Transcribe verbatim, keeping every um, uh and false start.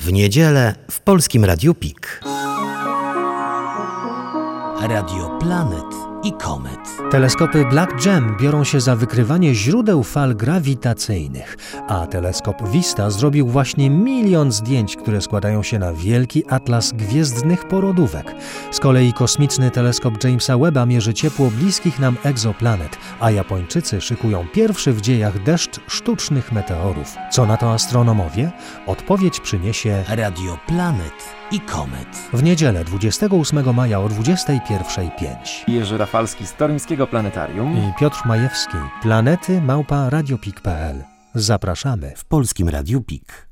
W niedzielę w Polskim Radiu Pik. Radio Planet i Komet. Teleskopy Black Gem biorą się za wykrywanie źródeł fal grawitacyjnych, a teleskop Vista zrobił właśnie milion zdjęć, które składają się na wielki atlas gwiezdnych porodówek. Z kolei kosmiczny teleskop Jamesa Webba mierzy ciepło bliskich nam egzoplanet, a Japończycy szykują pierwszy w dziejach deszcz sztucznych meteorów. Co na to astronomowie? Odpowiedź przyniesie Radio Planet i Komet. W niedzielę dwudziestego ósmego maja o dwudziestej pierwszej pięć. Jerzy Rafalski z Toruńskiego Planetarium I Piotr Majewski. Planety małpa radiopik kropka p l. Zapraszamy. W Polskim Radiu Pik.